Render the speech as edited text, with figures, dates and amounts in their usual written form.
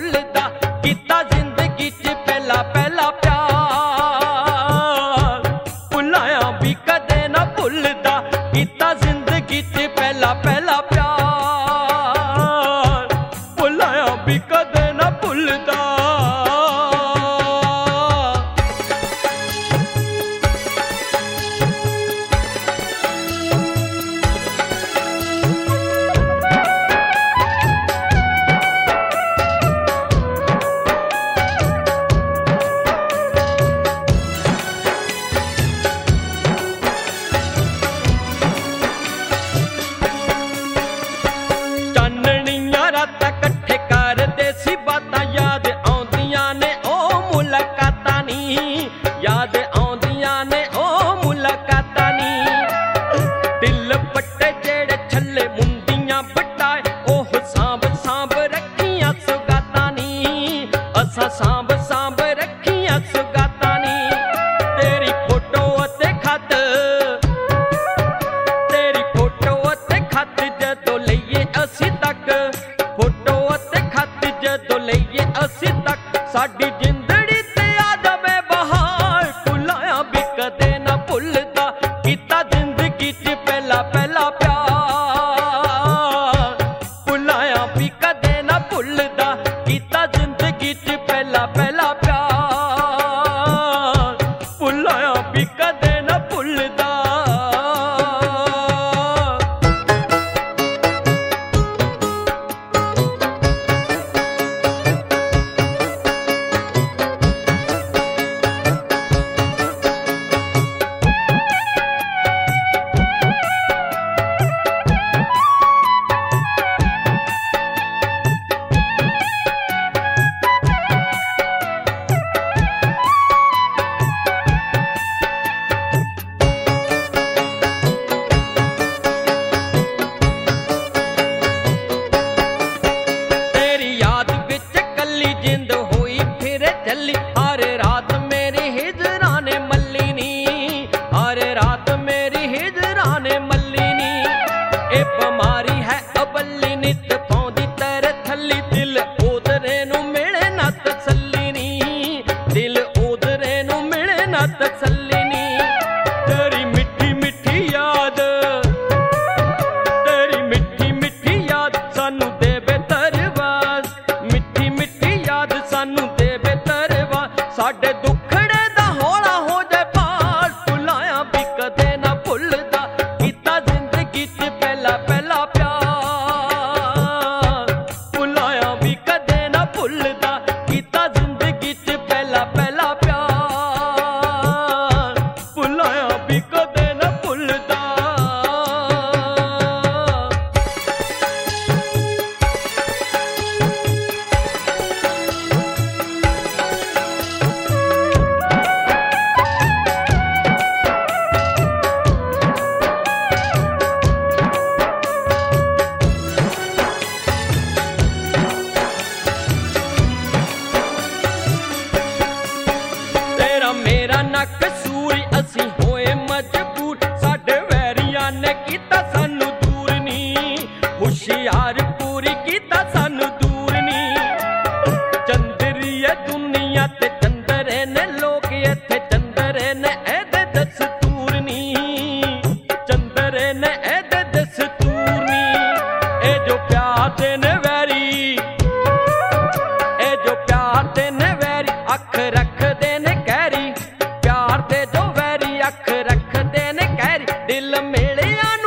भुलदा कीता जिंदगी च पहला पहला प्यार भुलाया भी कदे ना भुलदा कीता जिंदगी च पहला पहला प्यार भुलाया भी कदे ना भुलदा। याद आउंदियां ने ओ मुलाकातां नी दिल पट्टे जेड़े छल्ले मुंदियां बटाए ओह सांभ सांभ रखियां सुगातां नी असां सांभ सांभ रखियां सुगातां नी। तेरी फोटो ते खत जदों लईए असीं तक फोटो ते खत जदों लईए असीं तक साडी जिंदड़ी ते आ जावे बहार भुलाया भी कदे ना भुलदा कीता जिंदगी च पहला पहला प्यार भुलाया भी कदे ना भुलदा कीता जिंदगी च पहला पहला प्यार भुलाया भी कदे ना भुलदा। हर रात मेरी हिजरा ने मल्लिनी हर रात मेरी हिजरा ने मल्लिनी ए बीमारी है अबली नित पौंदी तेरे थल्ली दिल ओदरे नू मिले ना तसल्ली नी दिल ओदरे नू मिले ना तसल्ली नी। तेरी मिठी मिठी याद सानू देवे तरवास मिठी मिठी याद सानू देवे साडे दुखड़े दा हौला हो जाए पार भुलाया भी कदे ना भुलदा कीता जिंदगी च पहला पहला प्यार भुलाया भी कदे ना भुलदा कीता जिंदगी च पहला पहला प्यार भुलाया भी कदे ना भुलदा। मेरा ना कसूर असी होए मजबूर साडे वैरियां ने कीता सानू दूर नी होशियार पूरी कीता सानू दूर नी। चंदरिए दुनिया ते चंदरे ने लोग इत्थे चंदरे ने एदे दस्तूर नी चंदरे ने एदे दस्तूर नी। ए जो प्यार दे ने वैरी अख रख दे ने कहरी प्यार दे जो वैरी अख रख दे ने कहरी दिल मेलिया